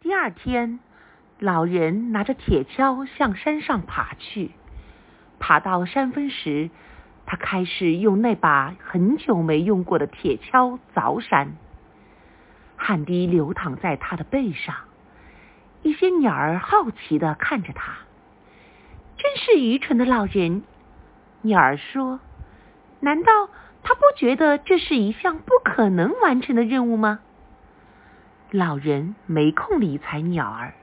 第二天，老人拿着铁锹向山上爬去。爬到山峰时，他开始用那把很久没用过的铁锹凿山。汗滴流淌在他的背上，一些鸟儿好奇地看着他。真是愚蠢的老人，鸟儿说，难道他不觉得这是一项不可能完成的任务吗？老人没空理睬鸟儿，